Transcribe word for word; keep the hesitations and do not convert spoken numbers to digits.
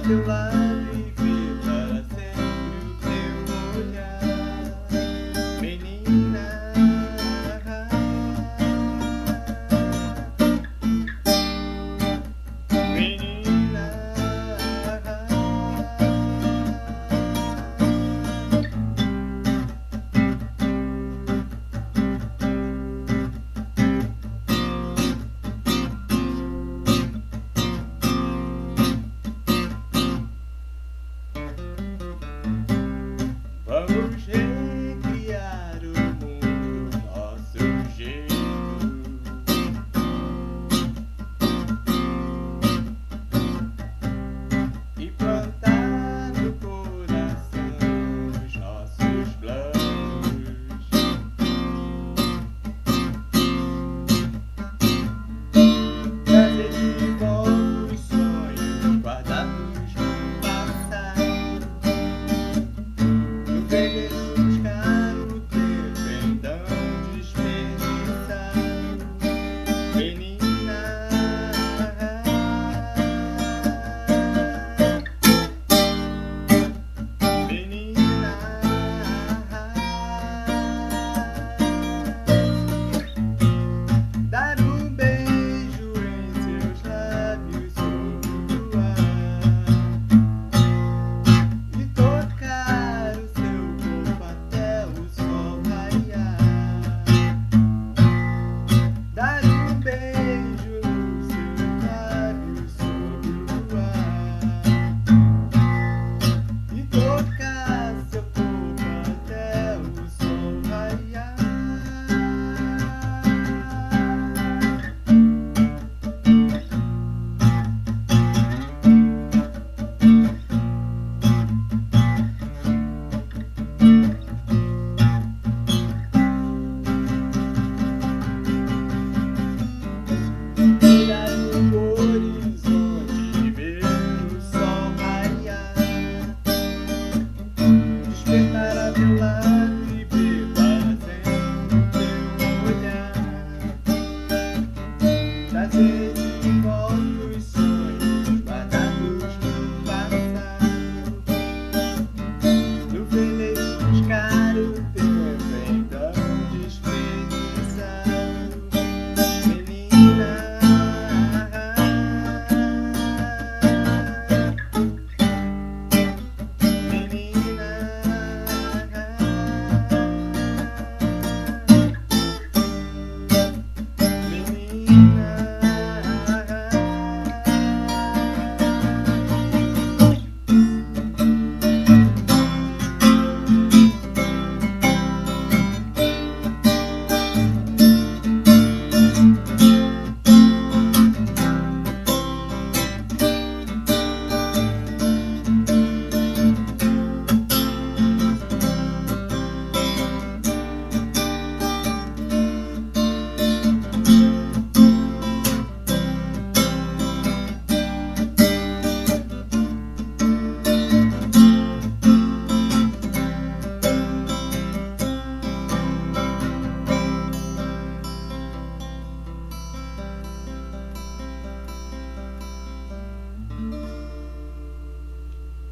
teu lado e ver para sempre o teu olhar, menina. Menina, vamos recriar o mundo nosso jeito e plantar no coração os nossos planos, trazer de volta os sonhos guardados no passado. Buscar o tempo então desperdiçado, menina. Menina, dar um beijo em seus lábios sobre o ar e tocar o seu corpo até o sol raiar. Dar um beijo nos seus lábios sobre o ar e tocar seu corpo até o sol raiar. Olhar no horizonte e ver o sol raiar, despertar a teu lado e ver para sempre o teu olhar, trazer de volta os sonhos guardados no passado, no veleiro buscar o tempo então desperdiçado, menina. Menina.